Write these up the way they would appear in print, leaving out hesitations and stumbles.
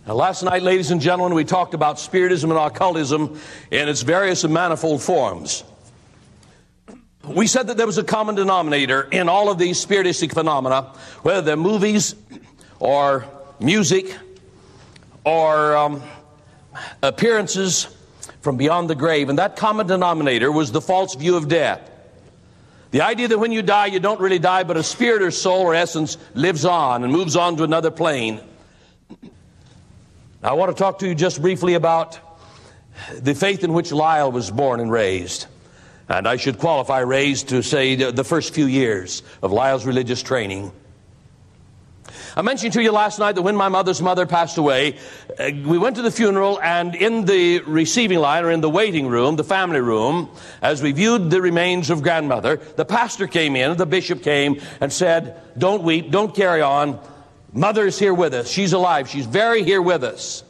Now, last night, ladies and gentlemen, we talked about Spiritism and occultism in its various and manifold forms. We said that there was a common denominator in all of these spiritistic phenomena, whether they're movies or music or appearances from beyond the grave. And that common denominator was the false view of death. The idea that when you die, you don't really die, but a spirit or soul or essence lives on and moves on to another plane. Now, I want to talk to you just briefly about the faith in which Lyle was born and raised. And I should qualify raised to say the first few years of Lyle's religious training. I mentioned to you last night that when my mother's mother passed away, we went to the funeral, and in the receiving line, or in the waiting room, the family room, as we viewed the remains of grandmother, the pastor came in, the bishop came and said, "Don't weep, don't carry on. Mother is here with us. She's alive. She's very here with us."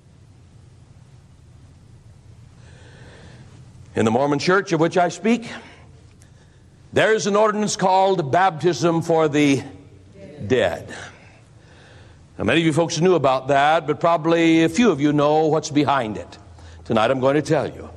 In the Mormon Church of which I speak, there is an ordinance called baptism for the dead. Now, many of you folks knew about that, but probably a few of you know what's behind it. Tonight I'm going to tell you.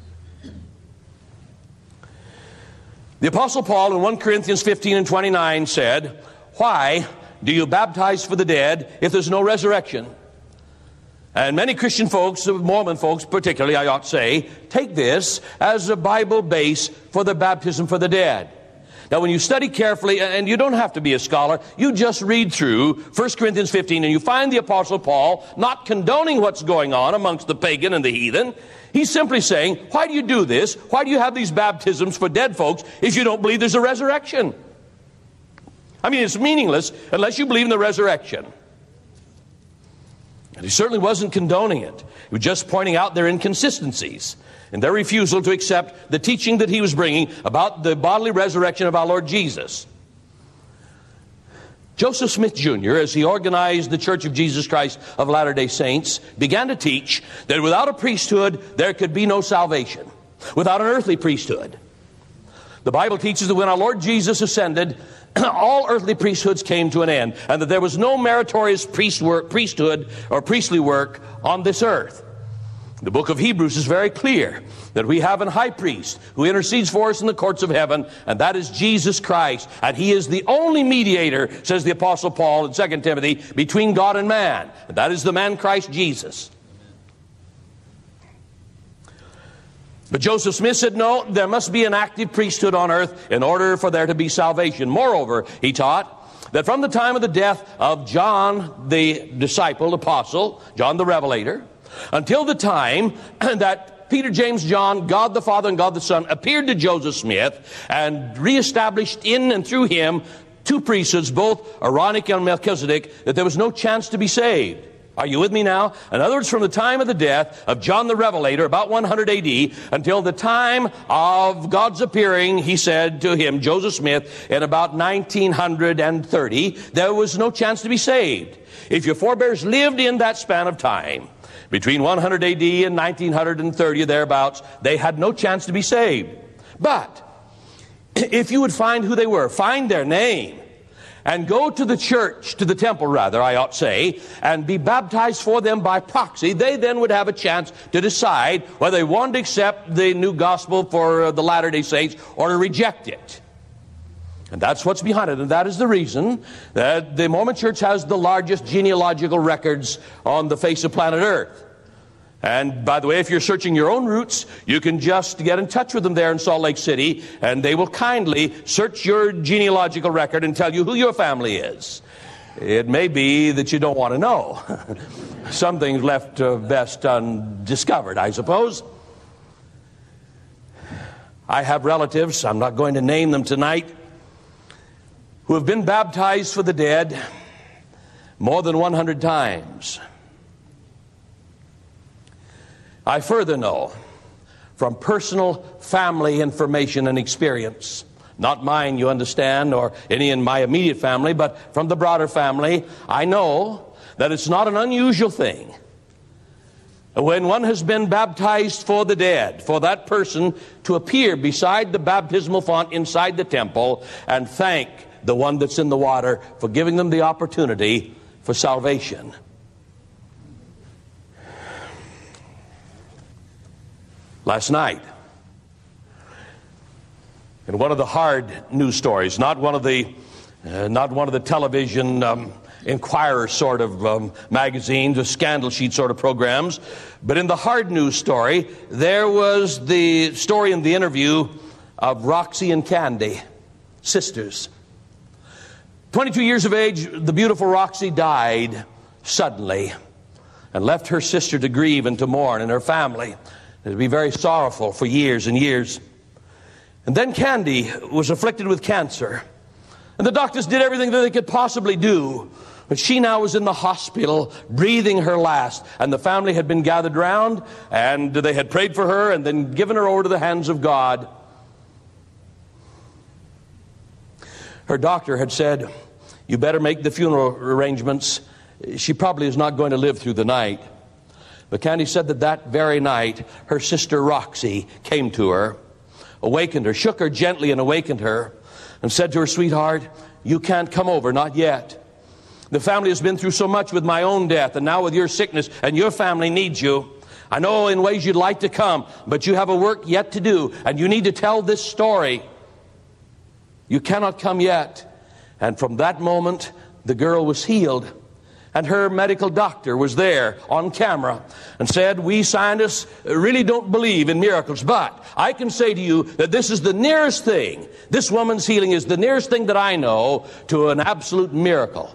The Apostle Paul in 1 Corinthians 15 and 29 said, "Why do you baptize for the dead if there's no resurrection?" And many Christian folks, Mormon folks particularly, I ought to say, take this as a Bible base for the baptism for the dead. Now, when you study carefully, and you don't have to be a scholar, you just read through 1 Corinthians 15, and you find the Apostle Paul not condoning what's going on amongst the pagan and the heathen. He's simply saying, why do you do this? Why do you have these baptisms for dead folks if you don't believe there's a resurrection? I mean, it's meaningless unless you believe in the resurrection. And he certainly wasn't condoning it. He was just pointing out their inconsistencies and their refusal to accept the teaching that he was bringing about the bodily resurrection of our Lord Jesus. Joseph Smith Jr., as he organized the Church of Jesus Christ of Latter-day Saints, began to teach that without a priesthood, there could be no salvation. Without an earthly priesthood. The Bible teaches that when our Lord Jesus ascended, all earthly priesthoods came to an end, and that there was no meritorious priesthood or priestly work on this earth. The book of Hebrews is very clear that we have a high priest who intercedes for us in the courts of heaven, and that is Jesus Christ. And he is the only mediator, says the Apostle Paul in 2 Timothy, between God and man. And that is the man Christ Jesus. But Joseph Smith said, no, there must be an active priesthood on earth in order for there to be salvation. Moreover, he taught that from the time of the death of John, the disciple, apostle, John the Revelator, until the time that Peter, James, John, God the Father and God the Son appeared to Joseph Smith and reestablished in and through him two priesthoods, both Aaronic and Melchizedek, that there was no chance to be saved. Are you with me now? In other words, from the time of the death of John the Revelator, about 100 AD, until the time of God's appearing, he said to him, Joseph Smith, in about 1930, there was no chance to be saved. If your forebears lived in that span of time, between 100 AD and 1930, thereabouts, they had no chance to be saved. But if you would find who they were, find their name, and go to the church, to the temple rather, I ought to say, and be baptized for them by proxy, they then would have a chance to decide whether they wanted to accept the new gospel for the Latter-day Saints or to reject it. And that's what's behind it. And that is the reason that the Mormon Church has the largest genealogical records on the face of planet Earth. And by the way, if you're searching your own roots, you can just get in touch with them there in Salt Lake City, and they will kindly search your genealogical record and tell you who your family is. It may be that you don't want to know. Some things left best undiscovered, I suppose. I have relatives, I'm not going to name them tonight, who have been baptized for the dead more than 100 times. I further know from personal family information and experience, not mine, you understand, or any in my immediate family, but from the broader family, I know that it's not an unusual thing when one has been baptized for the dead, for that person to appear beside the baptismal font inside the temple and thank the one that's in the water for giving them the opportunity for salvation. Last night, in one of the hard news stories, not one of the television Inquirer sort of magazines, or scandal sheet sort of programs, but in the hard news story, there was the story in the interview of Roxy and Candy, sisters. 22 years of age, the beautiful Roxy died suddenly and left her sister to grieve and to mourn, and her family to be very sorrowful for years and years. And then Candy was afflicted with cancer, and the doctors did everything that they could possibly do. But she now was in the hospital, breathing her last. And the family had been gathered round, and they had prayed for her and then given her over to the hands of God. Her doctor had said, "You better make the funeral arrangements. She probably is not going to live through the night." But Candy said that very night, her sister Roxy came to her, awakened her, shook her gently and awakened her, and said to her, "Sweetheart, you can't come over, not yet. The family has been through so much with my own death, and now with your sickness, and your family needs you. I know in ways you'd like to come, but you have a work yet to do, and you need to tell this story. You cannot come yet." And from that moment, the girl was healed. And her medical doctor was there on camera and said, "We scientists really don't believe in miracles, but I can say to you that this is the nearest thing. This woman's healing is the nearest thing that I know to an absolute miracle."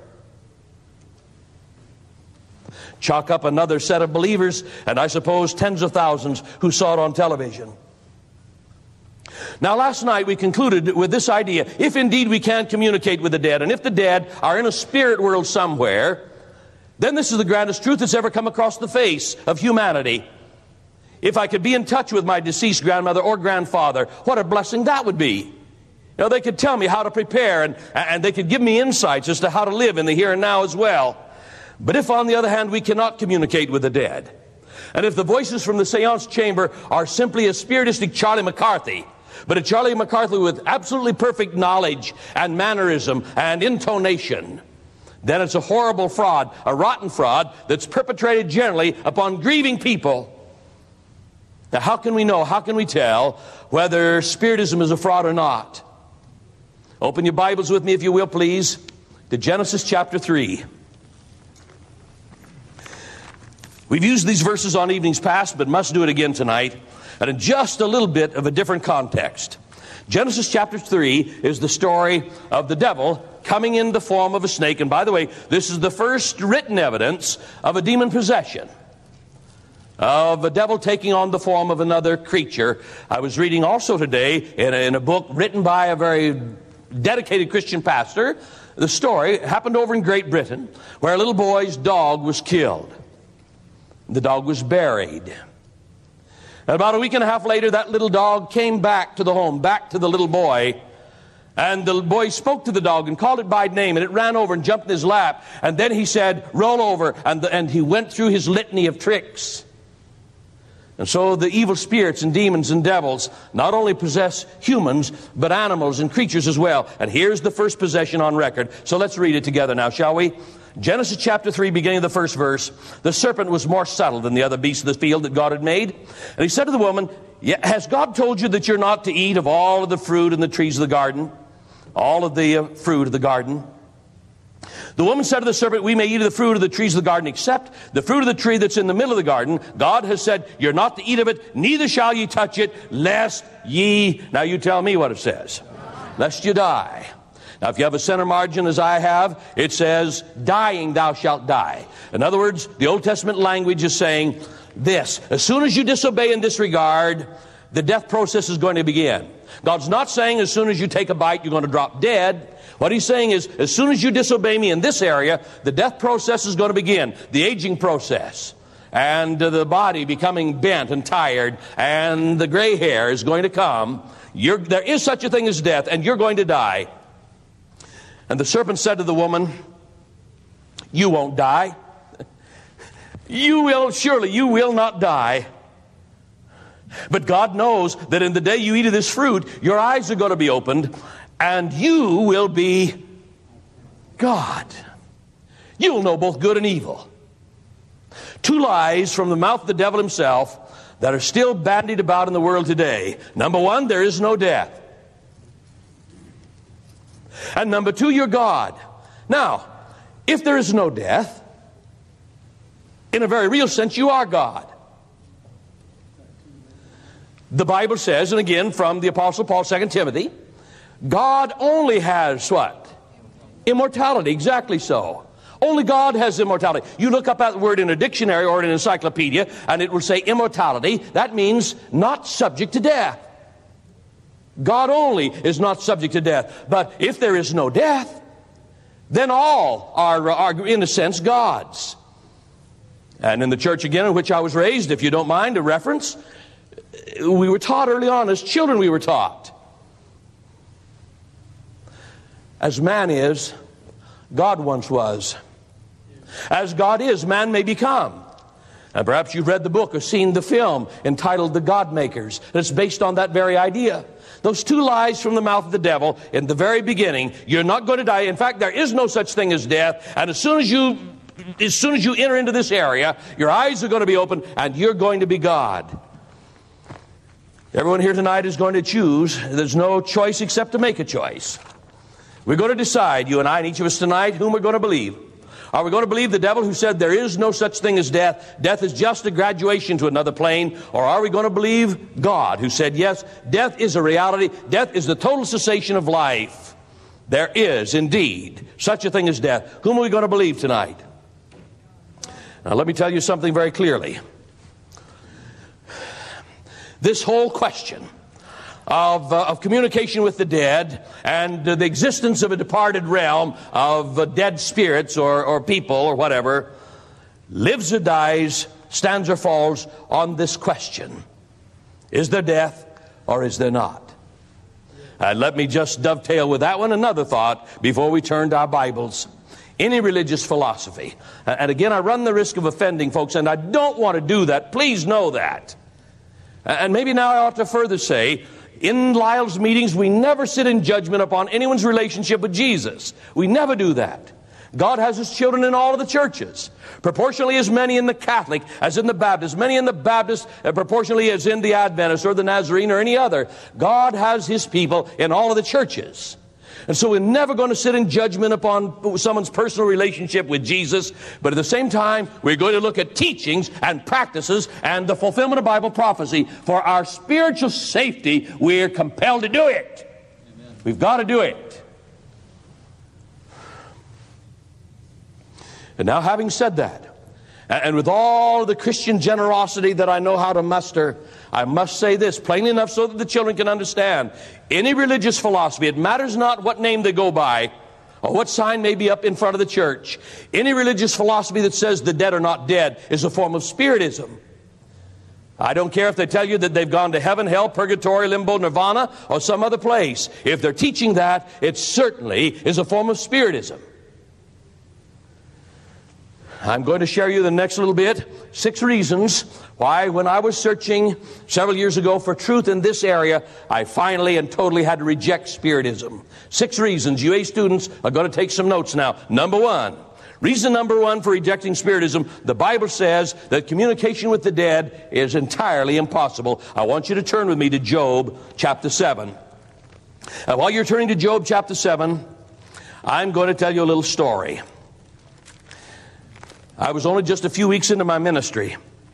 Chalk up another set of believers, and I suppose tens of thousands who saw it on television. Now, last night we concluded with this idea: if indeed we can communicate with the dead, and if the dead are in a spirit world somewhere, then this is the grandest truth that's ever come across the face of humanity. If I could be in touch with my deceased grandmother or grandfather, what a blessing that would be. You know, they could tell me how to prepare, and they could give me insights as to how to live in the here and now as well. But if, on the other hand, we cannot communicate with the dead, and if the voices from the seance chamber are simply a spiritistic Charlie McCarthy, but a Charlie McCarthy with absolutely perfect knowledge and mannerism and intonation, then it's a horrible fraud, a rotten fraud that's perpetrated generally upon grieving people. Now, how can we know, how can we tell whether Spiritism is a fraud or not? Open your Bibles with me, if you will, please, to Genesis chapter 3. We've used these verses on evenings past, but must do it again tonight, and in just a little bit of a different context. Genesis chapter 3 is the story of the devil coming in the form of a snake. And by the way, this is the first written evidence of a demon possession, of a devil taking on the form of another creature. I was reading also today in a book written by a very dedicated Christian pastor. The story happened over in Great Britain, where a little boy's dog was killed. The dog was buried. And about a week and a half later, that little dog came back to the home, back to the little boy. And the boy spoke to the dog and called it by name, and it ran over and jumped in his lap. And then he said, "Roll over." And he went through his litany of tricks. And so the evil spirits and demons and devils not only possess humans, but animals and creatures as well. And here's the first possession on record. So let's read it together now, shall we? Genesis chapter 3, beginning of the first verse. "The serpent was more subtle than the other beasts of the field that God had made. And he said to the woman, 'Has God told you that you're not to eat of all of the fruit in the trees of the garden?'" All of the fruit of the garden. "The woman said to the serpent, 'We may eat of the fruit of the trees of the garden, except the fruit of the tree that's in the middle of the garden. God has said, you're not to eat of it, neither shall ye touch it, lest ye,'" now you tell me what it says, "lest you die." Now, if you have a center margin, as I have, it says, "Dying thou shalt die." In other words, the Old Testament language is saying this: as soon as you disobey in this regard, the death process is going to begin. God's not saying as soon as you take a bite, you're going to drop dead. What he's saying is, as soon as you disobey me in this area, the death process is going to begin, the aging process, and the body becoming bent and tired, and the gray hair is going to come. There is such a thing as death, and you're going to die. And the serpent said to the woman, "You won't die. Surely you will not die. But God knows that in the day you eat of this fruit, your eyes are going to be opened, and you will be God. You will know both good and evil." Two lies from the mouth of the devil himself that are still bandied about in the world today. Number one, there is no death. And number two, you're God. Now, if there is no death, in a very real sense, you are God. The Bible says, and again from the Apostle Paul, 2 Timothy, God only has what? Immortality. Exactly so. Only God has immortality. You look up that word in a dictionary or in an encyclopedia, and it will say immortality. That means not subject to death. God only is not subject to death. But if there is no death, then all are in a sense, God's. And in the church again in which I was raised, if you don't mind a reference, we were taught early on, as children we were taught, as man is, God once was. As God is, man may become. And perhaps you've read the book or seen the film entitled The God Makers. It's based on that very idea. Those two lies from the mouth of the devil in the very beginning. You're not going to die. In fact, there is no such thing as death. And as soon as you enter into this area, your eyes are going to be open and you're going to be God. Everyone here tonight is going to choose. There's no choice except to make a choice. We're going to decide, you and I and each of us tonight, whom we're going to believe. Are we going to believe the devil who said there is no such thing as death? Death is just a graduation to another plane. Or are we going to believe God who said, yes, death is a reality. Death is the total cessation of life. There is indeed such a thing as death. Whom are we going to believe tonight? Now let me tell you something very clearly. This whole question of communication with the dead and the existence of a departed realm of dead spirits or people or whatever lives or dies, stands or falls on this question. Is there death or is there not? Let me just dovetail with that one another thought before we turn to our Bibles. Any religious philosophy, and again I run the risk of offending folks, and I don't want to do that. Please know that. And maybe now I ought to further say, in Lyle's meetings, we never sit in judgment upon anyone's relationship with Jesus. We never do that. God has His children in all of the churches. Proportionally as many in the Catholic as in the Baptist. Many in the Baptist proportionally as in the Adventist or the Nazarene or any other. God has His people in all of the churches. And so we're never going to sit in judgment upon someone's personal relationship with Jesus. But at the same time, we're going to look at teachings and practices and the fulfillment of Bible prophecy. For our spiritual safety, we're compelled to do it. Amen. We've got to do it. And now, having said that, and with all the Christian generosity that I know how to muster, I must say this plainly enough so that the children can understand. Any religious philosophy, it matters not what name they go by or what sign may be up in front of the church. Any religious philosophy that says the dead are not dead is a form of spiritism. I don't care if they tell you that they've gone to heaven, hell, purgatory, limbo, nirvana, or some other place. If they're teaching that, it certainly is a form of spiritism. I'm going to share you the next little bit, 6 reasons why when I was searching several years ago for truth in this area, I finally and totally had to reject spiritism. 6 reasons. You A students are going to take some notes now. Number 1. Reason number 1 for rejecting spiritism, the Bible says that communication with the dead is entirely impossible. I want you to turn with me to Job chapter 7. And while you're turning to Job chapter 7, I'm going to tell you a little story. I was only just a few weeks into my ministry.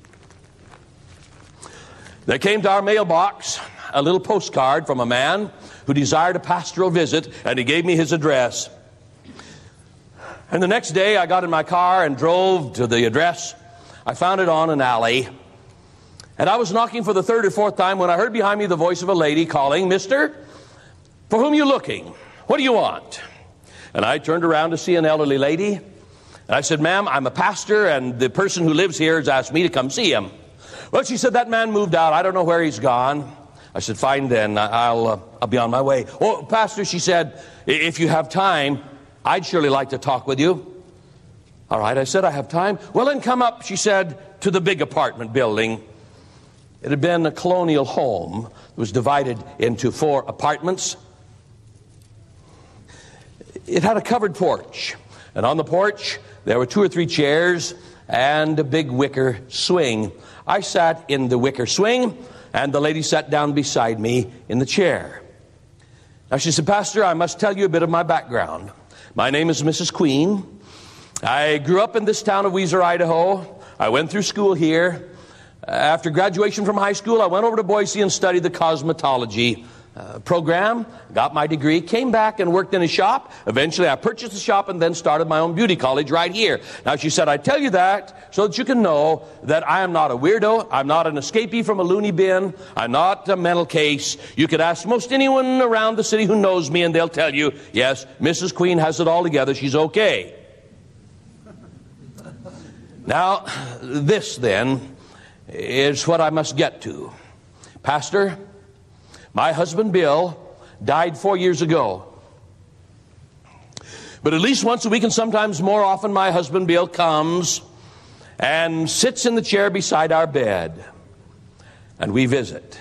There came to our mailbox a little postcard from a man who desired a pastoral visit, and he gave me his address. And the next day I got in my car and drove to the address. I found it on an alley. And I was knocking for the 3rd or 4th time when I heard behind me the voice of a lady calling, "Mister, for whom are you looking? What do you want?" And I turned around to see an elderly lady. And I said, "Ma'am, I'm a pastor, and the person who lives here has asked me to come see him." Well, she said, "That man moved out. I don't know where he's gone." I said, "Fine then, I'll be on my way." "Oh, Pastor," she said, "if you have time, I'd surely like to talk with you." "All right," I said, "I have time." "Well, then come up," she said, "to the big apartment building." It had been a colonial home. It was divided into 4 apartments. It had a covered porch. And on the porch, there were 2 or 3 chairs, and a big wicker swing. I sat in the wicker swing, and the lady sat down beside me in the chair. Now she said, "Pastor, I must tell you a bit of my background. My name is Mrs. Queen. I grew up in this town of Weiser, Idaho. I went through school here. After graduation from high school, I went over to Boise and studied the cosmetology program, got my degree, came back and worked in a shop. Eventually, I purchased a shop and then started my own beauty college right here." Now, she said, "I tell you that so that you can know that I am not a weirdo. I'm not an escapee from a loony bin. I'm not a mental case. You could ask most anyone around the city who knows me, and they'll tell you, yes, Mrs. Queen has it all together. She's okay." Now, this then is what I must get to. Pastor, my husband Bill died 4 years ago. But at least once a week, and sometimes more often, my husband Bill comes and sits in the chair beside our bed, and we visit.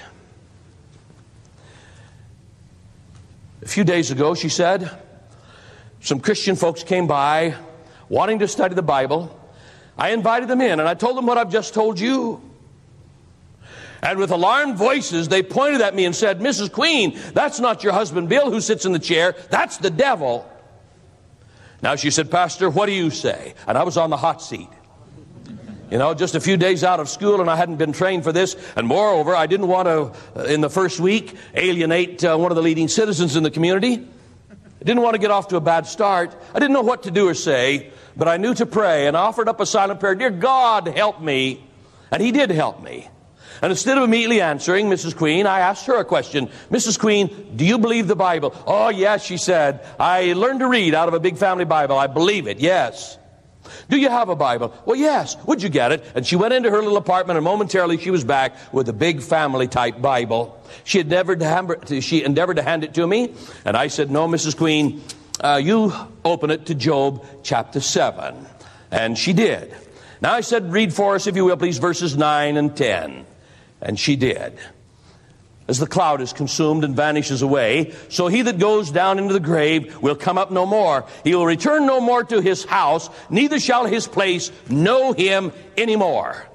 A few days ago, she said, some Christian folks came by wanting to study the Bible. I invited them in, and I told them what I've just told you. And with alarmed voices, they pointed at me and said, "Mrs. Queen, that's not your husband Bill who sits in the chair. That's the devil." Now she said, "Pastor, what do you say?" And I was on the hot seat. You know, just a few days out of school, and I hadn't been trained for this. And moreover, I didn't want to, in the first week, alienate one of the leading citizens in the community. I didn't want to get off to a bad start. I didn't know what to do or say, but I knew to pray, and I offered up a silent prayer. "Dear God, help me." And He did help me. And instead of immediately answering Mrs. Queen, I asked her a question. "Mrs. Queen, do you believe the Bible?" "Oh, yes," she said. "I learned to read out of a big family Bible. I believe it, yes." "Do you have a Bible?" "Well, yes." "Would you get it?" And she went into her little apartment, and momentarily she was back with a big family-type Bible. She endeavored to hand it to me, and I said, "No, Mrs. Queen, you open it to Job chapter 7. And she did. Now I said, "Read for us, if you will, please, verses 9 and 10. And she did. "As the cloud is consumed and vanishes away, so he that goes down into the grave will come up no more. He will return no more to his house, neither shall his place know him anymore."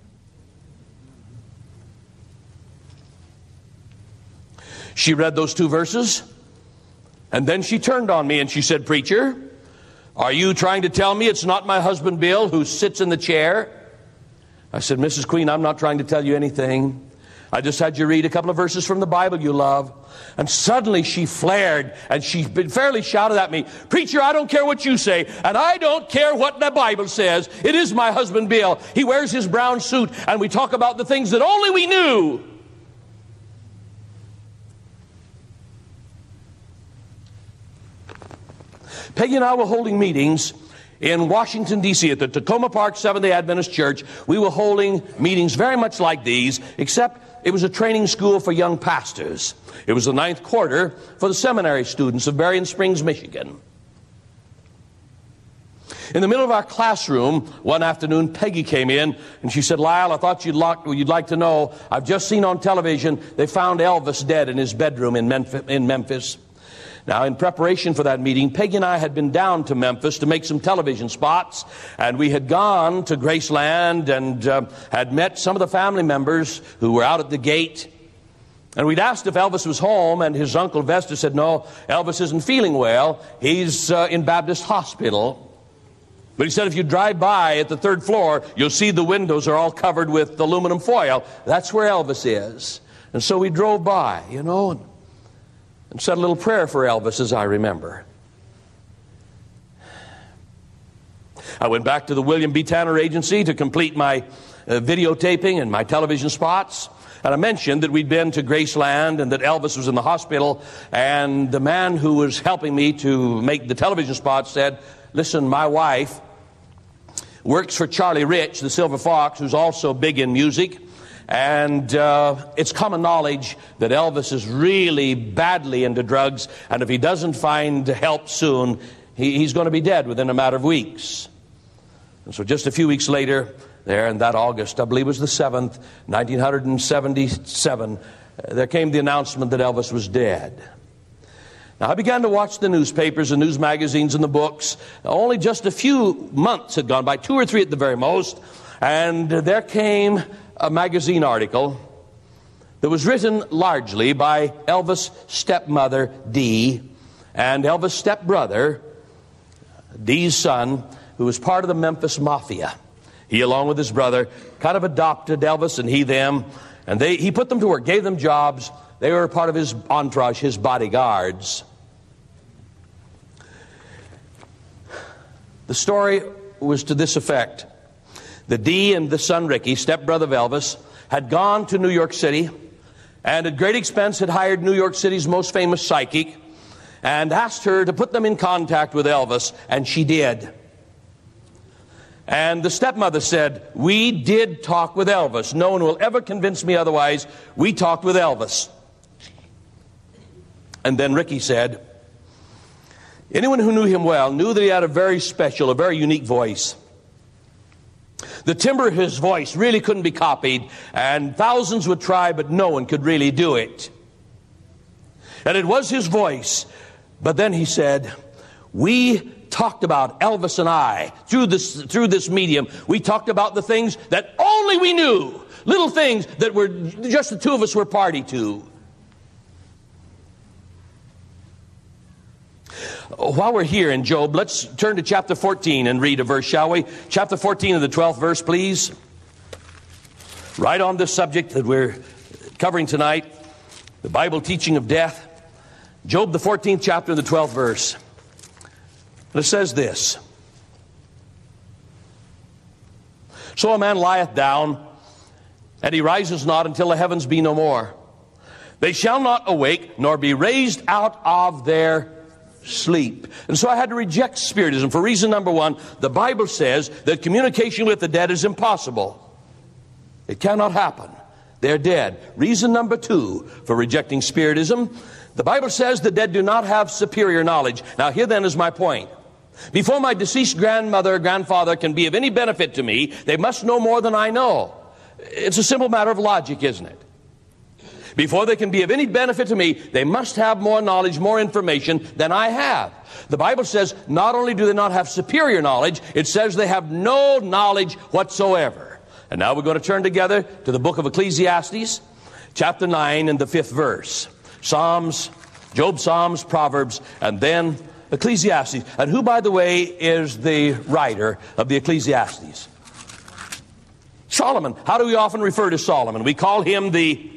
She read those two verses, and then she turned on me and she said, "Preacher, are you trying to tell me it's not my husband Bill who sits in the chair?" I said, "Mrs. Queen, I'm not trying to tell you anything. I just had you read a couple of verses from the Bible you love." And suddenly she flared and she fairly shouted at me, "Preacher, I don't care what you say, and I don't care what the Bible says. It is my husband Bill. He wears his brown suit, and we talk about the things that only we knew." Peggy and I were holding meetings in Washington, D.C. at the Tacoma Park Seventh-day Adventist Church. We were holding meetings very much like these, except it was a training school for young pastors. It was the 9th quarter for the seminary students of Berrien Springs, Michigan. In the middle of our classroom, one afternoon, Peggy came in, and she said, "Lyle, I thought you'd like to know, I've just seen on television they found Elvis dead in his bedroom in Memphis." Now, in preparation for that meeting, Peggy and I had been down to Memphis to make some television spots, and we had gone to Graceland and had met some of the family members who were out at the gate. And we'd asked if Elvis was home, and his uncle Vesta said, "No, Elvis isn't feeling well. He's in Baptist Hospital." But he said, "If you drive by at the 3rd floor, you'll see the windows are all covered with aluminum foil. That's where Elvis is." And so we drove by, and said a little prayer for Elvis, as I remember. I went back to the William B. Tanner Agency to complete my videotaping and my television spots. And I mentioned that we'd been to Graceland and that Elvis was in the hospital. And the man who was helping me to make the television spots said, "Listen, my wife works for Charlie Rich, the Silver Fox, who's also big in music. And it's common knowledge that Elvis is really badly into drugs, and if he doesn't find help soon, he's going to be dead within a matter of weeks." And so just a few weeks later, there in that August, I believe it was the 7th, 1977, there came the announcement that Elvis was dead. Now, I began to watch the newspapers and news magazines and the books. Only just a few months had gone by, 2 or 3 at the very most, and there came a magazine article that was written largely by Elvis' stepmother, Dee, and Elvis' stepbrother, Dee's son, who was part of the Memphis Mafia. He, along with his brother, kind of adopted Elvis and he them, and he put them to work, gave them jobs. They were part of his entourage, his bodyguards. The story was to this effect. The Dee and the son Ricky, stepbrother of Elvis, had gone to New York City and at great expense had hired New York City's most famous psychic and asked her to put them in contact with Elvis, and she did. And the stepmother said, "We did talk with Elvis. No one will ever convince me otherwise. We talked with Elvis." And then Ricky said, anyone who knew him well knew that he had a very special, a very unique voice. The timbre of his voice really couldn't be copied, and thousands would try, but no one could really do it. And it was his voice. But then he said, we talked about, Elvis and I, through this medium, we talked about the things that only we knew, little things that were just the two of us were party to. While we're here in Job, let's turn to chapter 14 and read a verse, shall we? Chapter 14 of the 12th verse, please. Right on this subject that we're covering tonight, the Bible teaching of death. Job, the 14th chapter, the 12th verse. It says this: So a man lieth down, and he rises not until the heavens be no more. They shall not awake, nor be raised out of their sleep. And so I had to reject Spiritism for reason number one. The Bible says that communication with the dead is impossible. It cannot happen. They're dead. Reason number two for rejecting Spiritism: the Bible says the dead do not have superior knowledge. Now here then is my point. Before my deceased grandmother or grandfather can be of any benefit to me, they must know more than I know. It's a simple matter of logic, isn't it? Before they can be of any benefit to me, they must have more knowledge, more information than I have. The Bible says not only do they not have superior knowledge, it says they have no knowledge whatsoever. And now we're going to turn together to the book of Ecclesiastes, chapter 9 and the 5th verse. Psalms, Job, Psalms, Proverbs, and then Ecclesiastes. And who, by the way, is the writer of the Ecclesiastes? Solomon. How do we often refer to Solomon? We call him the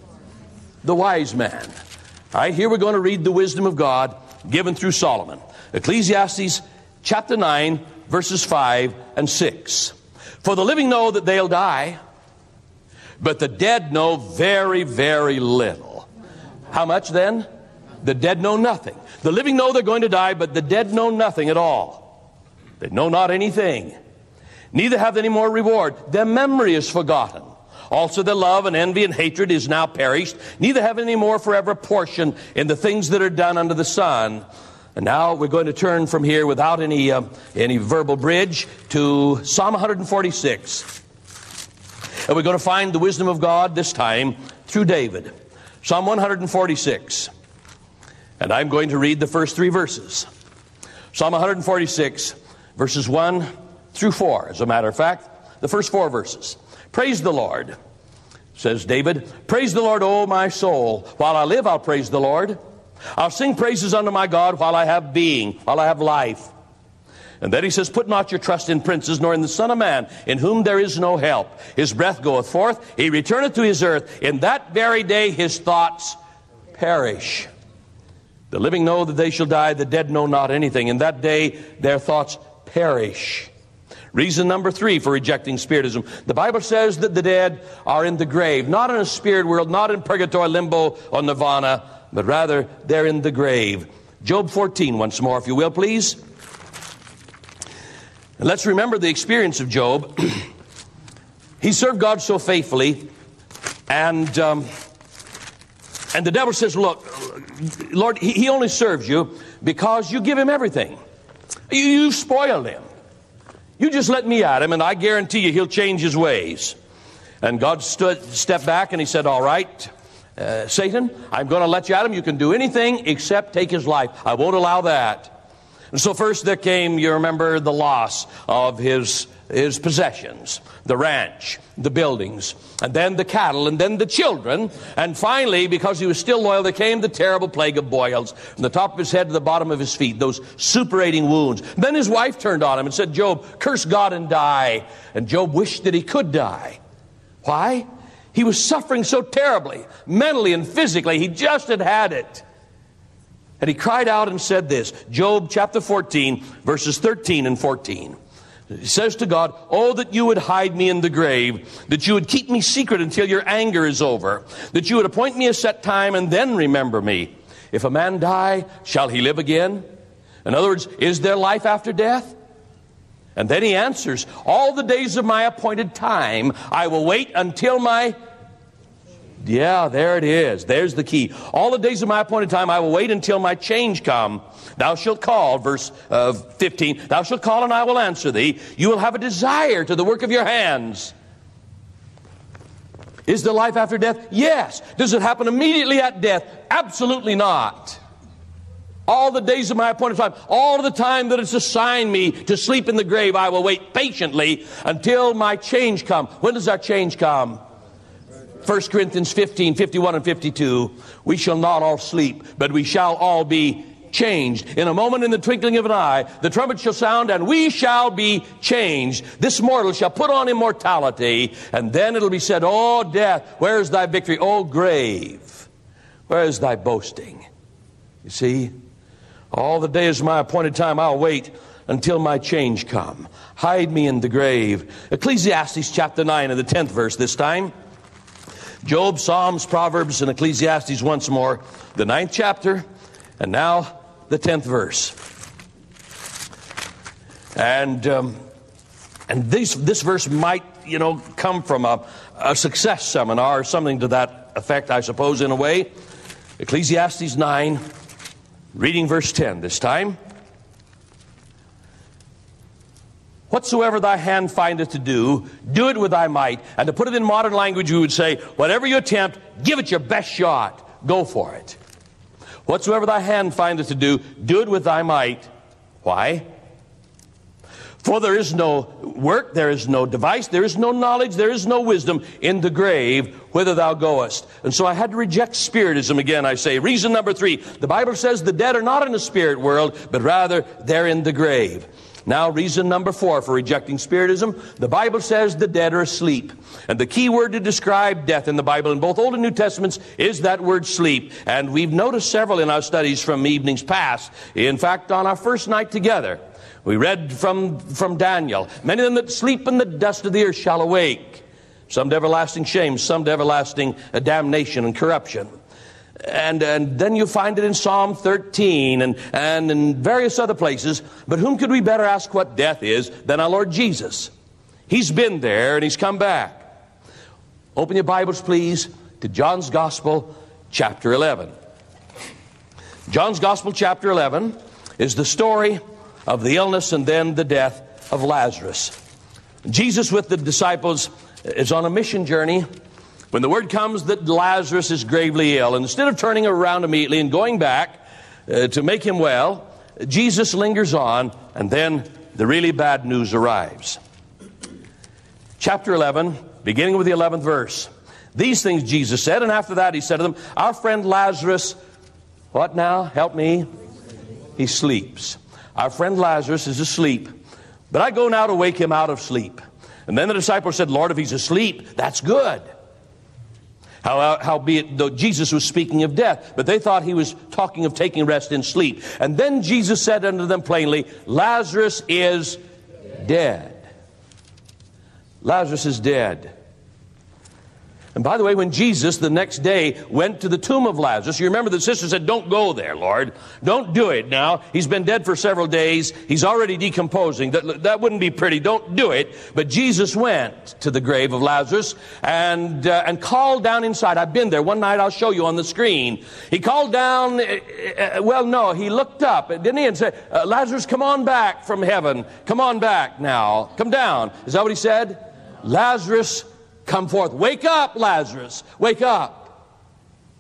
wise man. All right, here we're going to read the wisdom of God given through Solomon. Ecclesiastes chapter 9, verses 5 and 6. For the living know that they'll die, but the dead know very, very little. How much then? The dead know nothing. The living know they're going to die, but the dead know nothing at all. They know not anything. Neither have they any more reward. Their memory is forgotten. Also their love and envy and hatred is now perished. Neither have any more forever portion in the things that are done under the sun. And now we're going to turn from here without any verbal bridge to Psalm 146. And we're going to find the wisdom of God this time through David. Psalm 146. And I'm going to read the first 3 verses. Psalm 146, verses 1 through 4. As a matter of fact, the first 4 verses. Praise the Lord, says David. Praise the Lord, O my soul. While I live, I'll praise the Lord. I'll sing praises unto my God while I have being, while I have life. And then he says, put not your trust in princes, nor in the Son of Man, in whom there is no help. His breath goeth forth, he returneth to his earth. In that very day his thoughts perish. The living know that they shall die, the dead know not anything. In that day their thoughts perish. Reason number 3 for rejecting Spiritism. The Bible says that the dead are in the grave, not in a spirit world, not in purgatory, limbo, or nirvana, but rather they're in the grave. Job 14 once more, if you will, please. And let's remember the experience of Job. He served God so faithfully, and the devil says, look, Lord, he only serves you because you give him everything. You spoiled him. You just let me at him, and I guarantee you he'll change his ways. And God stepped back, and he said, all right. Satan, I'm going to let you at him. You can do anything except take his life. I won't allow that. And so first there came, you remember, the loss of his possessions, the ranch, the buildings, and then the cattle, and then the children. And finally, because he was still loyal, there came the terrible plague of boils from the top of his head to the bottom of his feet, those suppurating wounds. And then his wife turned on him and said, Job, curse God and die. And Job wished that he could die. Why? He was suffering so terribly, mentally and physically. He just had it. And he cried out and said this, Job chapter 14, verses 13 and 14. He says to God, oh, that you would hide me in the grave, that you would keep me secret until your anger is over, that you would appoint me a set time and then remember me. If a man die, shall he live again? In other words, is there life after death? And then he answers, all the days of my appointed time, I will wait until my... Yeah, there it is. There's the key. All the days of my appointed time, I will wait until my change come. Thou shalt call, verse 15, thou shalt call and I will answer thee. You will have a desire to the work of your hands. Is there life after death? Yes. Does it happen immediately at death? Absolutely not. All the days of my appointed time, all the time that it's assigned me to sleep in the grave, I will wait patiently until my change come. When does our change come? 1 Corinthians 15, 51 and 52. We shall not all sleep, but we shall all be changed. In a moment, in the twinkling of an eye, the trumpet shall sound, and we shall be changed. This mortal shall put on immortality, and then it'll be said, oh, death, where is thy victory? Oh, grave, where is thy boasting? You see, all the days of my appointed time, I'll wait until my change come. Hide me in the grave. Ecclesiastes chapter 9 and the 10th verse this time. Job, Psalms, Proverbs, and Ecclesiastes once more. The 9th chapter, and now the 10th verse. And this verse might, come from a success seminar or something to that effect, I suppose, in a way. Ecclesiastes 9, reading verse 10 this time. Whatsoever thy hand findeth to do, do it with thy might. And to put it in modern language, we would say, whatever you attempt, give it your best shot. Go for it. Whatsoever thy hand findeth to do, do it with thy might. Why? For there is no work, there is no device, there is no knowledge, there is no wisdom in the grave whither thou goest. And so I had to reject spiritism again, I say. Reason number 3, the Bible says the dead are not in the spirit world, but rather they're in the grave. Now, reason number 4 for rejecting spiritism, the Bible says the dead are asleep. And the key word to describe death in the Bible in both Old and New Testaments is that word sleep. And we've noticed several in our studies from evenings past. In fact, on our first night together, we read from Daniel, many of them that sleep in the dust of the earth shall awake. Some to everlasting shame, some to everlasting damnation and corruption. And then you find it in Psalm 13 and in various other places. But whom could we better ask what death is than our Lord Jesus? He's been there and he's come back. Open your Bibles, please, to John's Gospel, chapter 11. John's Gospel, chapter 11, is the story of the illness and then the death of Lazarus. Jesus with the disciples is on a mission journey when the word comes that Lazarus is gravely ill. And instead of turning around immediately and going back to make him well, Jesus lingers on, and then the really bad news arrives. Chapter 11, beginning with the 11th verse. These things Jesus said, and after that he said to them, our friend Lazarus, what now? Help me. He sleeps. Our friend Lazarus is asleep, but I go now to wake him out of sleep. And then the disciples said, Lord, if he's asleep, that's good. Howbeit, though Jesus was speaking of death, but they thought he was talking of taking rest in sleep. And then Jesus said unto them plainly, Lazarus is dead. Lazarus is dead. And by the way, when Jesus the next day went to the tomb of Lazarus, you remember the sister said, don't go there, Lord. Don't do it now. He's been dead for several days. He's already decomposing. That wouldn't be pretty. Don't do it. But Jesus went to the grave of Lazarus and called down inside. I've been there. One night I'll show you on the screen. He called down, he looked up, didn't he? And said, Lazarus, come on back from heaven. Come on back now. Come down. Is that what he said? Lazarus, come forth. Wake up, Lazarus. Wake up.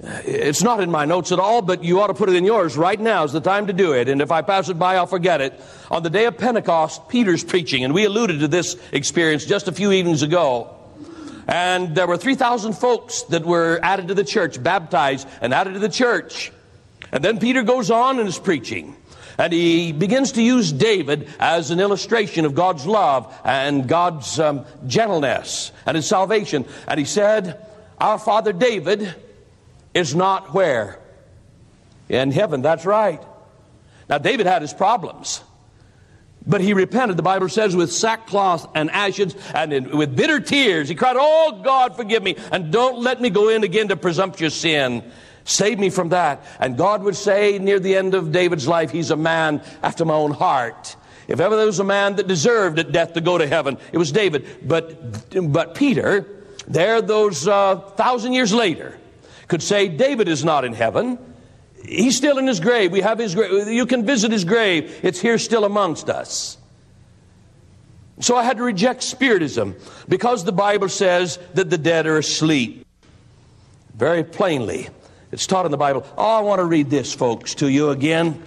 It's not in my notes at all, but you ought to put it in yours. Right now is the time to do it. And if I pass it by, I'll forget it. On the day of Pentecost, Peter's preaching, and we alluded to this experience just a few evenings ago. And there were 3,000 folks that were added to the church, baptized and added to the church. And then Peter goes on in his preaching. And he begins to use David as an illustration of God's love and God's gentleness and his salvation. And he said, our father David is not where? In heaven, that's right. Now, David had his problems. But he repented, the Bible says, with sackcloth and ashes and with bitter tears. He cried, oh, God, forgive me, and don't let me go in again to presumptuous sin. Save me from that. And God would say near the end of David's life, he's a man after my own heart. If ever there was a man that deserved at death to go to heaven, it was David. But Peter, there those 1,000 years later, could say David is not in heaven. He's still in his grave. We have his grave. You can visit his grave. It's here still amongst us. So I had to reject Spiritism because the Bible says that the dead are asleep. Very plainly. It's taught in the Bible. Oh, I want to read this, folks, to you again.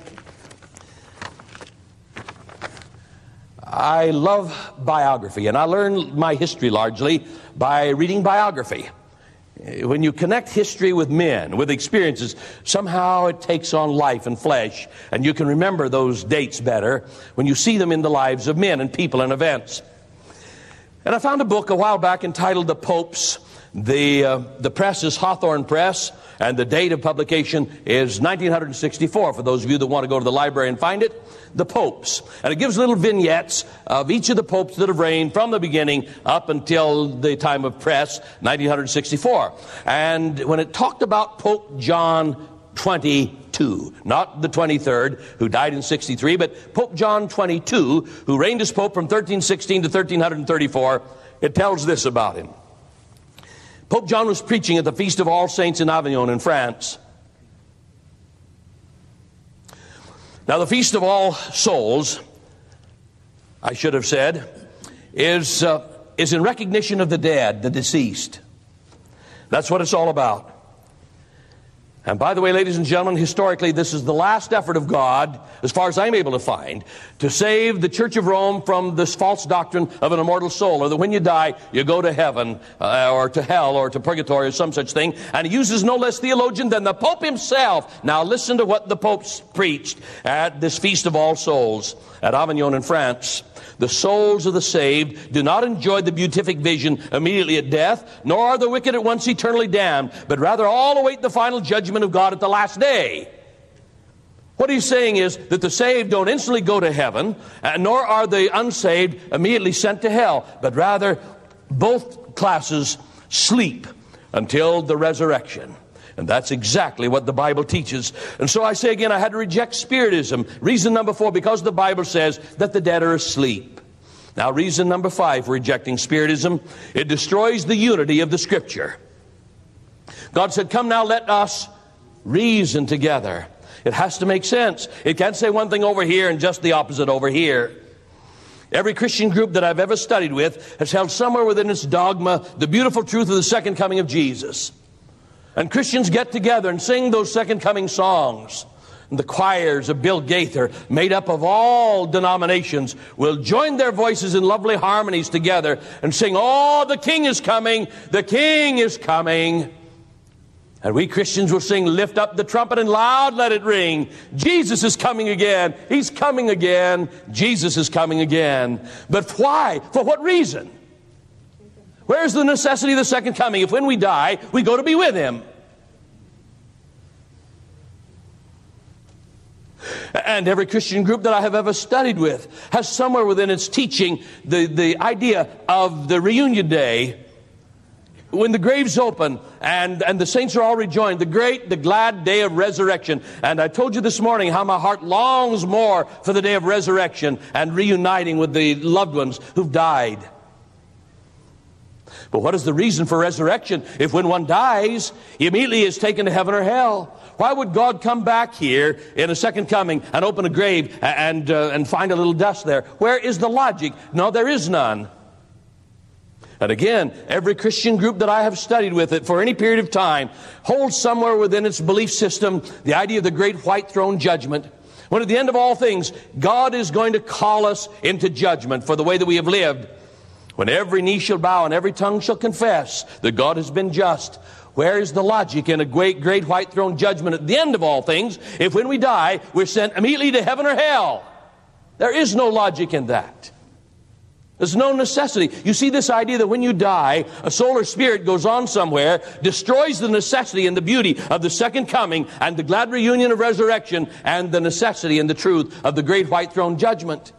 I love biography, and I learned my history largely by reading biography. When you connect history with men, with experiences, somehow it takes on life and flesh, and you can remember those dates better when you see them in the lives of men and people and events. And I found a book a while back entitled The Popes. The press is Hawthorne Press, and the date of publication is 1964, for those of you that want to go to the library and find it. The Popes. And it gives little vignettes of each of the popes that have reigned from the beginning up until the time of press, 1964. And when it talked about Pope John 22, not the 23rd, who died in 63, but Pope John 22, who reigned as Pope from 1316 to 1334, it tells this about him. Pope John was preaching at the Feast of All Saints in Avignon in France. Now, the Feast of All Souls, I should have said, is in recognition of the dead, the deceased. That's what it's all about. And by the way, ladies and gentlemen, historically, this is the last effort of God, as far as I'm able to find, to save the Church of Rome from this false doctrine of an immortal soul, or that when you die, you go to heaven, or to hell, or to purgatory, or some such thing. And he uses no less theologian than the Pope himself. Now listen to what the popes preached at this Feast of All Souls at Avignon in France. The souls of the saved do not enjoy the beatific vision immediately at death, nor are the wicked at once eternally damned, but rather all await the final judgment of God at the last day. What he's saying is that the saved don't instantly go to heaven, nor are the unsaved immediately sent to hell, but rather both classes sleep until the resurrection. And that's exactly what the Bible teaches. And so I say again, I had to reject Spiritism. Reason number 4, because the Bible says that the dead are asleep. Now, reason number 5 for rejecting Spiritism, it destroys the unity of the Scripture. God said, come now, let us reason together. It has to make sense. It can't say one thing over here and just the opposite over here. Every Christian group that I've ever studied with has held somewhere within its dogma the beautiful truth of the second coming of Jesus. And Christians get together and sing those second coming songs. And the choirs of Bill Gaither, made up of all denominations, will join their voices in lovely harmonies together and sing, oh, the King is coming, the King is coming. And we Christians will sing, lift up the trumpet and loud let it ring. Jesus is coming again. He's coming again. Jesus is coming again. But why? For what reason? Where's the necessity of the second coming? If when we die, we go to be with Him. And every Christian group that I have ever studied with has somewhere within its teaching the idea of the reunion day, when the graves open and the saints are all rejoined, the glad day of resurrection. And I told you this morning how my heart longs more for the day of resurrection and reuniting with the loved ones who've died. But what is the reason for resurrection? If when one dies, he immediately is taken to heaven or hell. Why would God come back here in a second coming and open a grave and find a little dust there? Where is the logic? No, there is none. And again, every Christian group that I have studied with it for any period of time holds somewhere within its belief system the idea of the great white throne judgment. When at the end of all things, God is going to call us into judgment for the way that we have lived. When every knee shall bow and every tongue shall confess that God has been just. Where is the logic in a great white throne judgment at the end of all things if when we die, we're sent immediately to heaven or hell? There is no logic in that. There's no necessity. You see this idea that when you die, a soul or spirit goes on somewhere, destroys the necessity and the beauty of the second coming and the glad reunion of resurrection and the necessity and the truth of the great white throne judgment.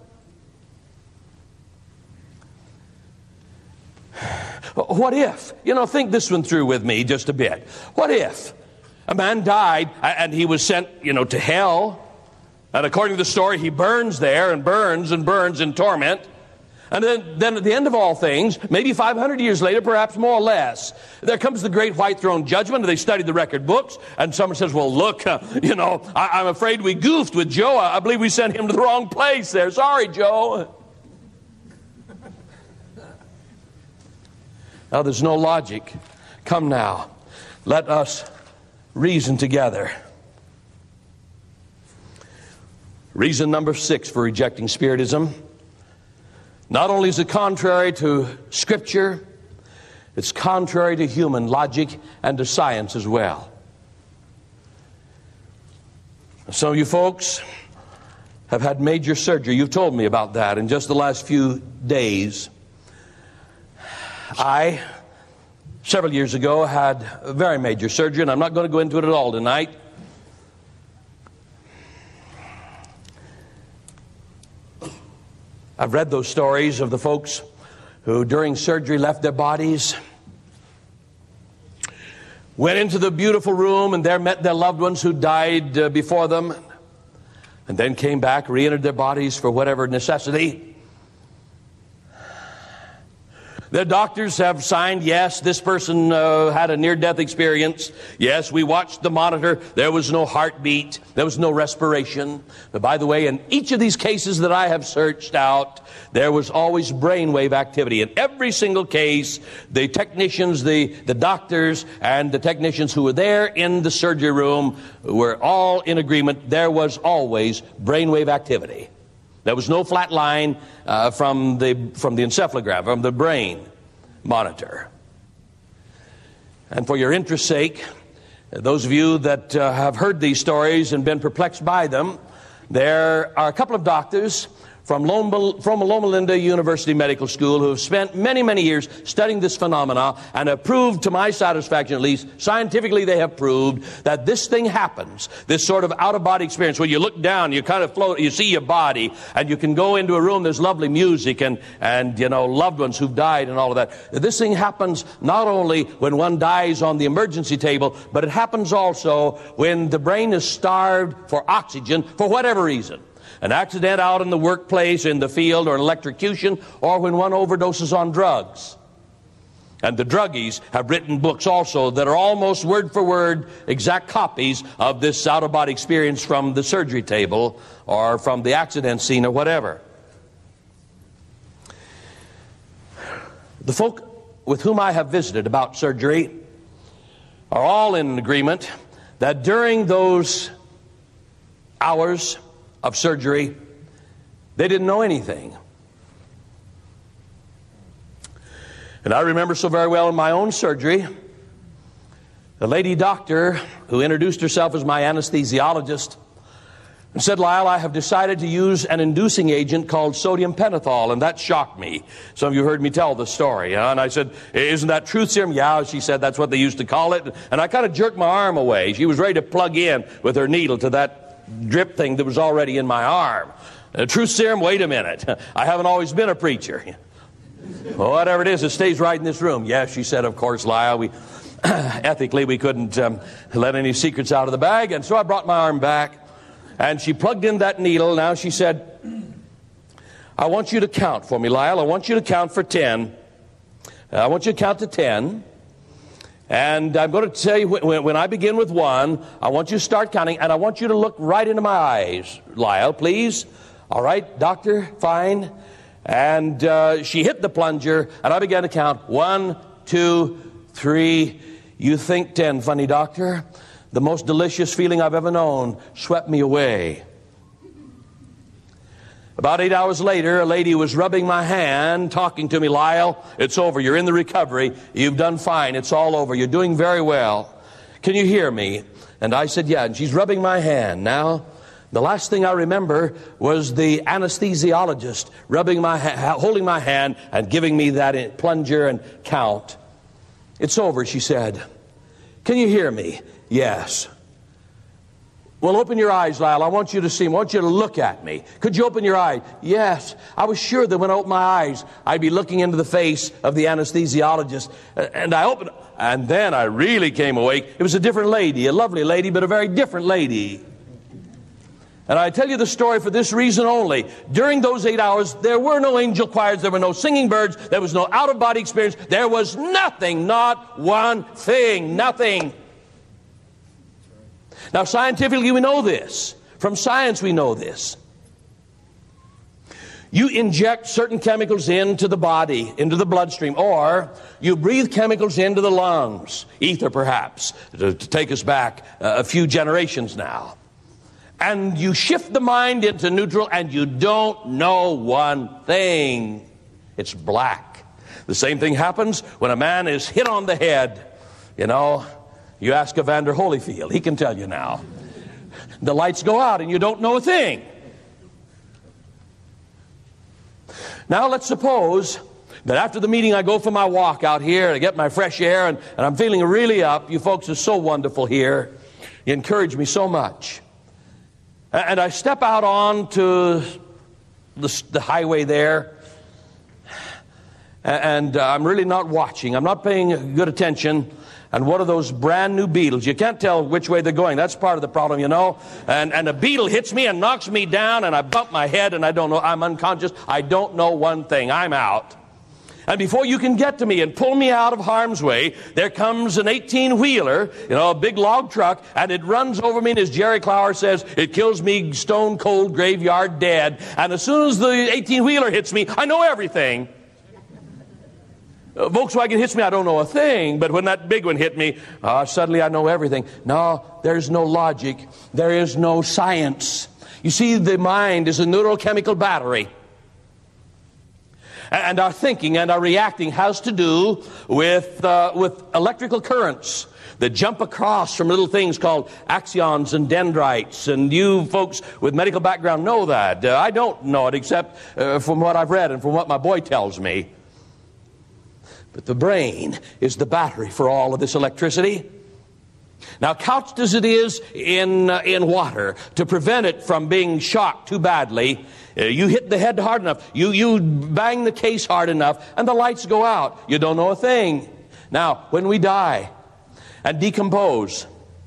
What if? Think this one through with me just a bit. What if a man died and he was sent, to hell, and according to the story, he burns there and burns in torment. And then at the end of all things, maybe 500 years later, perhaps more or less, there comes the great white throne judgment, and they study the record books, and someone says, well, look, I'm afraid we goofed with Joe. I believe we sent him to the wrong place there. Sorry, Joe. Now, there's no logic. Come now, let us reason together. Reason number 6 for rejecting Spiritism. Not only is it contrary to Scripture, it's contrary to human logic and to science as well. Some of you folks have had major surgery. You've told me about that in just the last few days. I, several years ago, had a very major surgery, and I'm not going to go into it at all tonight. I've read those stories of the folks who during surgery left their bodies, went into the beautiful room, and there met their loved ones who died before them, and then came back, re-entered their bodies for whatever necessity. The doctors have signed, yes, this person had a near-death experience. Yes, we watched the monitor. There was no heartbeat. There was no respiration. But by the way, in each of these cases that I have searched out, there was always brainwave activity. In every single case, the technicians, the doctors, and the technicians who were there in the surgery room were all in agreement. There was always brainwave activity. There was no flat line from the encephalogram, from the brain monitor. And for your interest's sake, those of you that have heard these stories and been perplexed by them, there are a couple of doctors from Loma Linda University Medical School who have spent many, many years studying this phenomena and have proved, to my satisfaction at least, scientifically they have proved that this thing happens, this sort of out-of-body experience where you look down, you kind of float, you see your body, and you can go into a room, there's lovely music and loved ones who've died and all of that. This thing happens not only when one dies on the emergency table, but it happens also when the brain is starved for oxygen for whatever reason. An accident out in the workplace, in the field, or an electrocution, or when one overdoses on drugs. And the druggies have written books also that are almost word for word exact copies of this out-of-body experience from the surgery table or from the accident scene or whatever. The folk with whom I have visited about surgery are all in agreement that during those hours of surgery, they didn't know anything. And I remember so very well in my own surgery, the lady doctor who introduced herself as my anesthesiologist and said, Lyle, I have decided to use an inducing agent called sodium pentothal, and that shocked me. Some of you heard me tell the story. And I said, isn't that truth serum? Yeah, she said, that's what they used to call it. And I kind of jerked my arm away. She was ready to plug in with her needle to that drip thing that was already in my arm. Truth serum, wait a minute. I haven't always been a preacher. Well, whatever it is, it stays right in this room. Yes, she said, of course, Lyle, ethically we couldn't let any secrets out of the bag. And so I brought my arm back, and she plugged in that needle. Now she said, I want you to count for me, Lyle. I want you to count for 10. I want you to count to 10. And I'm going to tell you, when I begin with 1, I want you to start counting, and I want you to look right into my eyes. Lyle, please. All right, doctor, fine. And she hit the plunger, and I began to count. 1, 2, 3. You think 10, funny doctor. The most delicious feeling I've ever known swept me away. About 8 hours later, a lady was rubbing my hand, talking to me. Lyle, it's over. You're in the recovery. You've done fine. It's all over. You're doing very well. Can you hear me? And I said, yeah. And she's rubbing my hand. Now, the last thing I remember was the anesthesiologist rubbing my holding my hand and giving me that plunger and count. It's over, she said. Can you hear me? Yes. Well, open your eyes, Lyle. I want you to see me. I want you to look at me. Could you open your eyes? Yes. I was sure that when I opened my eyes, I'd be looking into the face of the anesthesiologist. And I opened, and then I really came awake. It was a different lady, a lovely lady, but a very different lady. And I tell you the story for this reason only. During those 8 hours, there were no angel choirs, there were no singing birds, there was no out-of-body experience. There was nothing, not one thing, nothing. Now, scientifically, we know this. From science, we know this. You inject certain chemicals into the body, into the bloodstream, or you breathe chemicals into the lungs, ether perhaps, to take us back a few generations now. And you shift the mind into neutral, and you don't know one thing. It's black. The same thing happens when a man is hit on the head. You know, you ask Evander Holyfield, he can tell you now. The lights go out, and you don't know a thing. Now let's suppose that after the meeting I go for my walk out here to get my fresh air, and I'm feeling really up. You folks are so wonderful here. You encourage me so much. And I step out onto the highway there, and I'm really not watching. I'm not paying good attention. And one of those brand new Beetles, you can't tell which way they're going. That's part of the problem, you know. And a beetle hits me and knocks me down, and I bump my head, and I don't know. I'm unconscious. I don't know one thing. I'm out. And before you can get to me and pull me out of harm's way, there comes an 18-wheeler, you know, a big log truck, and it runs over me, and as Jerry Clower says, it kills me stone cold, graveyard dead. And as soon as the 18-wheeler hits me, I know everything. Volkswagen hits me, I don't know a thing. But when that big one hit me, suddenly I know everything. No, there's no logic. There is no science. You see, the mind is a neurochemical battery. And our thinking and our reacting has to do with electrical currents that jump across from little things called axons and dendrites. And you folks with medical background know that. I don't know it except from what I've read and from what my boy tells me. But the brain is the battery for all of this electricity. Now, couched as it is in water, to prevent it from being shocked too badly, you hit the head hard enough, you bang the case hard enough, and the lights go out. You don't know a thing. Now, when we die and decompose,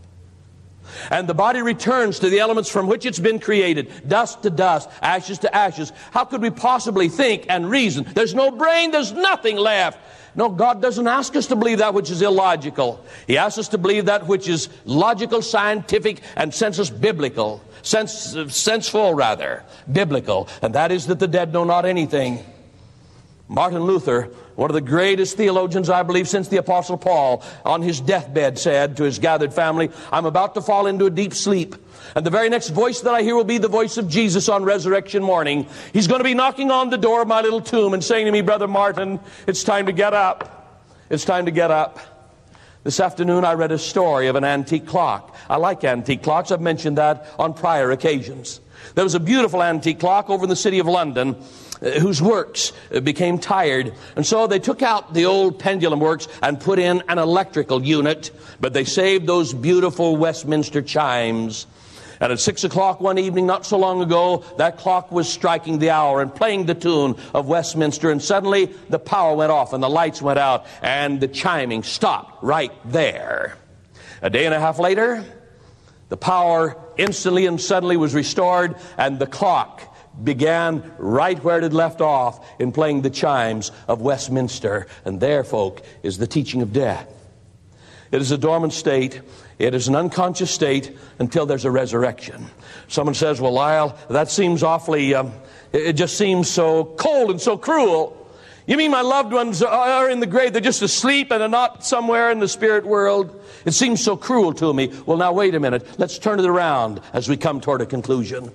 and the body returns to the elements from which it's been created, dust to dust, ashes to ashes, how could we possibly think and reason? There's no brain, there's nothing left. No, God doesn't ask us to believe that which is illogical. He asks us to believe that which is logical, scientific, and biblical. Senseful, rather. Biblical. And that is that the dead know not anything. Martin Luther, one of the greatest theologians, I believe, since the Apostle Paul, on his deathbed said to his gathered family, I'm about to fall into a deep sleep. And the very next voice that I hear will be the voice of Jesus on resurrection morning. He's going to be knocking on the door of my little tomb and saying to me, Brother Martin, it's time to get up. It's time to get up. This afternoon I read a story of an antique clock. I like antique clocks. I've mentioned that on prior occasions. There was a beautiful antique clock over in the city of London whose works became tired. And so they took out the old pendulum works and put in an electrical unit. But they saved those beautiful Westminster chimes. And at 6 o'clock one evening, not so long ago, that clock was striking the hour and playing the tune of Westminster. And suddenly the power went off and the lights went out and the chiming stopped right there. A day and a half later, the power instantly and suddenly was restored, and the clock began right where it had left off in playing the chimes of Westminster. And there, folk, is the teaching of death. It is a dormant state. It is an unconscious state until there's a resurrection. Someone says, well, Lyle, that seems awfully, it just seems so cold and so cruel. You mean my loved ones are in the grave, they're just asleep and are not somewhere in the spirit world? It seems so cruel to me. Well, now wait a minute. Let's turn it around as we come toward a conclusion.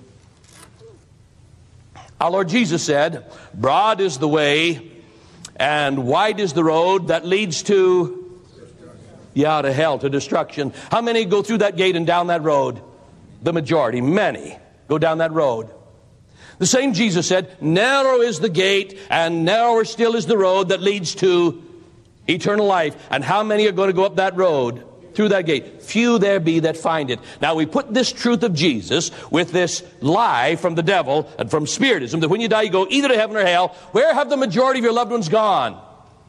Our Lord Jesus said, broad is the way and wide is the road that leads to hell, to destruction. How many go through that gate and down that road? The majority, many, go down that road. The same Jesus said, narrow is the gate and narrower still is the road that leads to eternal life. And how many are going to go up that road through that gate? Few there be that find it. Now we put this truth of Jesus with this lie from the devil and from Spiritism that when you die you go either to heaven or hell. Where have the majority of your loved ones gone?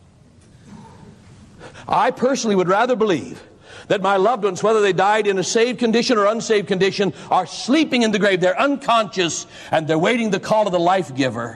I personally would rather believe that my loved ones, whether they died in a saved condition or unsaved condition, are sleeping in the grave. They're unconscious and they're waiting the call of the life giver.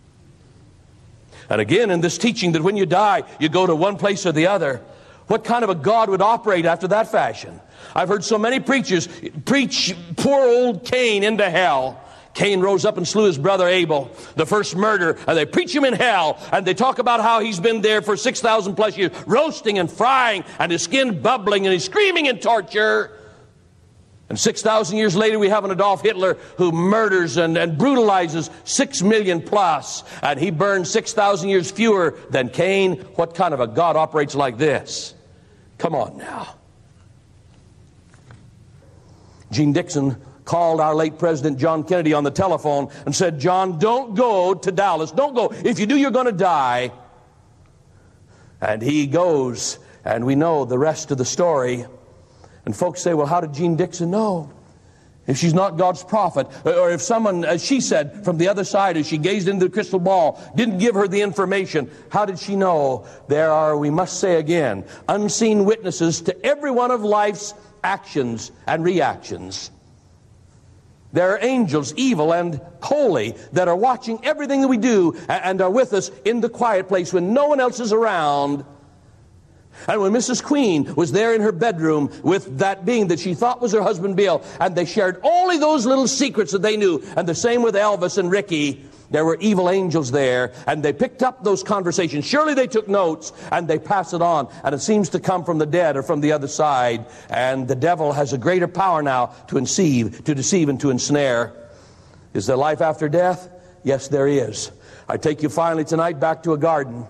And again, in this teaching that when you die, you go to one place or the other. What kind of a God would operate after that fashion? I've heard so many preachers preach poor old Cain into hell. Cain rose up and slew his brother Abel, the first murder, and they preach him in hell, and they talk about how he's been there for 6,000 plus years, roasting and frying, and his skin bubbling, and he's screaming in torture. And 6,000 years later, we have an Adolf Hitler who murders and brutalizes 6 million plus, and he burns 6,000 years fewer than Cain. What kind of a God operates like this? Come on now. Gene Dixon called our late President John Kennedy on the telephone and said, John, don't go to Dallas. Don't go. If you do, you're going to die. And he goes, and we know the rest of the story. And folks say, well, how did Gene Dixon know? If she's not God's prophet, or if someone, as she said, from the other side, as she gazed into the crystal ball, didn't give her the information, how did she know? There are, we must say again, unseen witnesses to every one of life's actions and reactions. There are angels, evil and holy, that are watching everything that we do and are with us in the quiet place when no one else is around. And when Mrs. Queen was there in her bedroom with that being that she thought was her husband Bill, and they shared only those little secrets that they knew, and the same with Elvis and Ricky, there were evil angels there, and they picked up those conversations. Surely they took notes, and they pass it on, and it seems to come from the dead or from the other side. And the devil has a greater power now to deceive and to ensnare. Is there life after death? Yes, there is. I take you finally tonight back to a garden.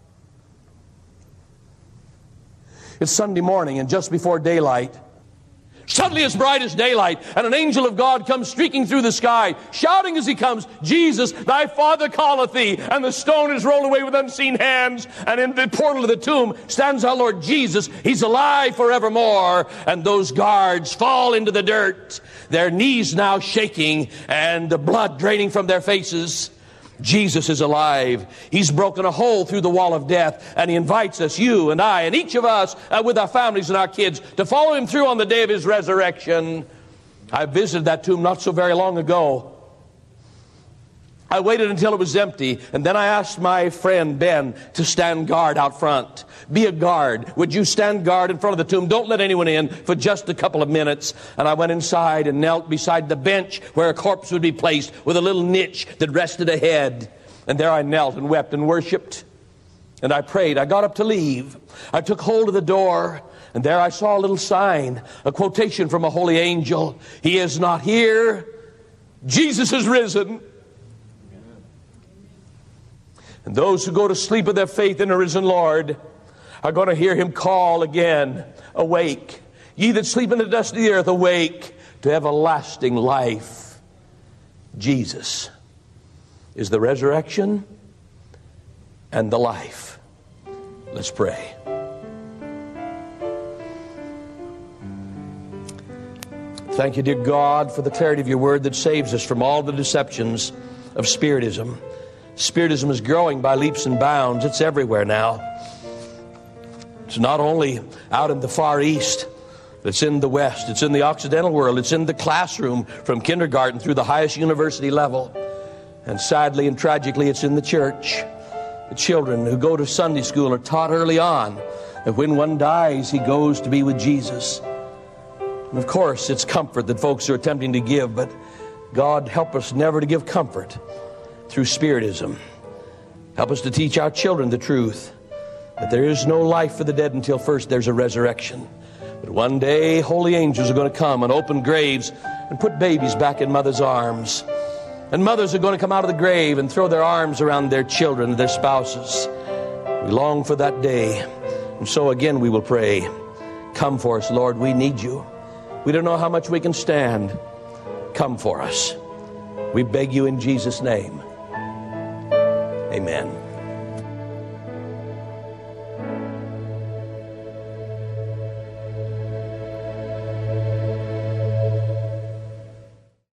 It's Sunday morning, and just before daylight, suddenly it's bright as daylight, and an angel of God comes streaking through the sky, shouting as he comes, Jesus, thy Father calleth thee. And the stone is rolled away with unseen hands, and in the portal of the tomb stands our Lord Jesus. He's alive forevermore. And those guards fall into the dirt, their knees now shaking, and the blood draining from their faces. Jesus is alive. He's broken a hole through the wall of death, and he invites us, you and I, and each of us with our families and our kids, to follow him through on the day of his resurrection. I visited that tomb not so very long ago. I waited until it was empty, and then I asked my friend Ben to stand guard out front. Be a guard. Would you stand guard in front of the tomb? Don't let anyone in for just a couple of minutes. And I went inside and knelt beside the bench where a corpse would be placed, with a little niche that rested a head. And there I knelt and wept and worshiped. And I prayed. I got up to leave. I took hold of the door, and there I saw a little sign, a quotation from a holy angel. He is not here. Jesus is risen. And those who go to sleep with their faith in the risen Lord are going to hear him call again, awake. Ye that sleep in the dust of the earth, awake to everlasting life. Jesus is the resurrection and the life. Let's pray. Thank you, dear God, for the clarity of your word that saves us from all the deceptions of Spiritism. Spiritism is growing by leaps and bounds. It's everywhere now. It's not only out in the Far East. It's in the West. It's in the Occidental world. It's in the classroom from kindergarten through the highest university level. And sadly and tragically, it's in the church. The children who go to Sunday school are taught early on that when one dies, he goes to be with Jesus. And of course, it's comfort that folks are attempting to give, but God help us never to give comfort through Spiritism. Help us to teach our children the truth, that there is no life for the dead until first there's a resurrection. But one day, holy angels are going to come and open graves and put babies back in mothers' arms. And mothers are going to come out of the grave and throw their arms around their children and their spouses. We long for that day. And so again we will pray, come for us, Lord, we need you. We don't know how much we can stand. Come for us. We beg you in Jesus' name. Amen.